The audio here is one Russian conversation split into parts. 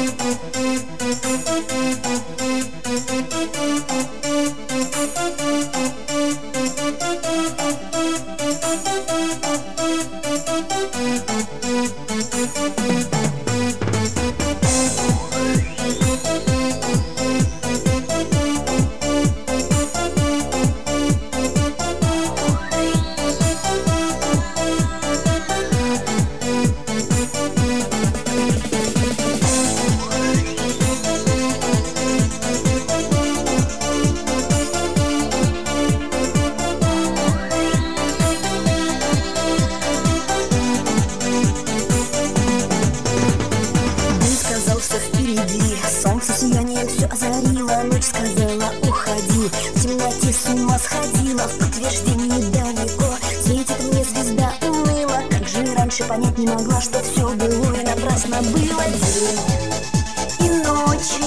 Солнце сияние все озарило, ночь сказала уходи. В темноте с ума сходила, в подтверждении далеко светит мне звезда уныла. Как же раньше понять не могла, что все было и напрасно было. День и ночь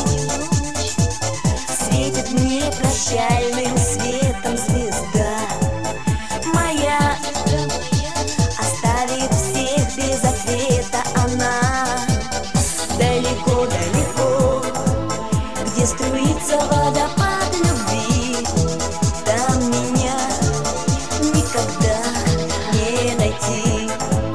светит мне прощальным светом звезда моя, оставит всех без ответа она. Далеко-далеко, где струится водопад любви, там меня никогда не найти.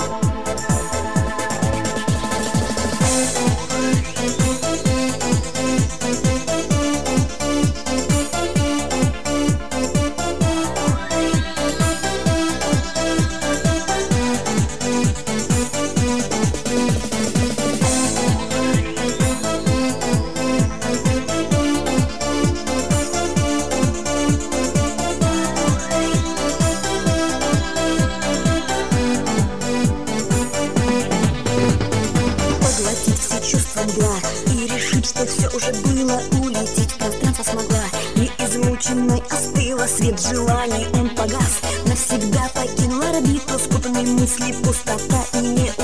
И решить, что все уже было, улететь в пространство смогла. Не измученной остыла, свет желаний он погас. Навсегда покинула орбиту, спутанные мысли, пустота и не